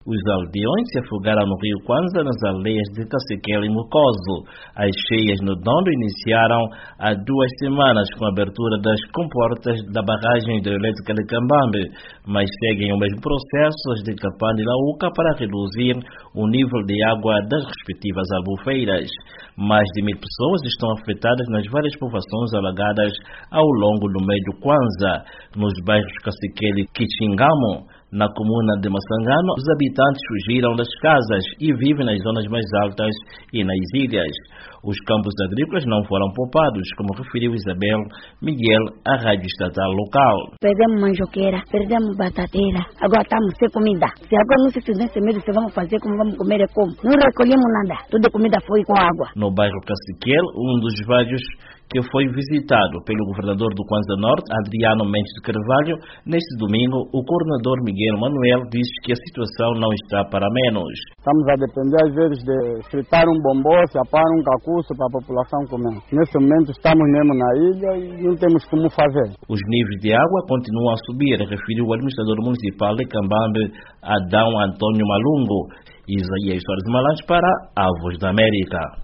Os aldeões se afogaram no rio Kwanza, nas aldeias de Caciquel e Mucoso. As cheias no Dondo iniciaram há 2 semanas com a abertura das comportas da barragem hidroelétrica de Cambambe, mas seguem o mesmo processo as de Capanda e Lauca para reduzir o nível de água das respectivas albufeiras. Mais de 1000 pessoas estão afetadas nas várias povoações alagadas ao longo do meio do Kwanza. Nos bairros Caciquel e Quixingamo, na comuna de Massangano, os habitantes fugiram das casas e vivem nas zonas mais altas e nas ilhas. Os campos agrícolas não foram poupados, como referiu Isabel Miguel à rádio estatal local. Perdemos manjoqueira, perdemos batateira, agora estamos sem comida. Se agora não se fizesse medo, se vamos fazer como vamos comer é como. Não recolhemos nada, toda a comida foi com água. No bairro Caciquel, um dos vários que foi visitado pelo governador do Kwanza Norte, Adriano Mendes de Carvalho, neste domingo, o coordenador Miguel Manuel disse que a situação não está para menos. Estamos a depender às vezes de fritar um bombom, chapar um cacuço para a população comer. Nesse momento estamos mesmo na ilha e não temos como fazer. Os níveis de água continuam a subir, referiu o administrador municipal de Cambambe, Adão Antônio Malungo. Isaías Soares Malange para a Voz da América.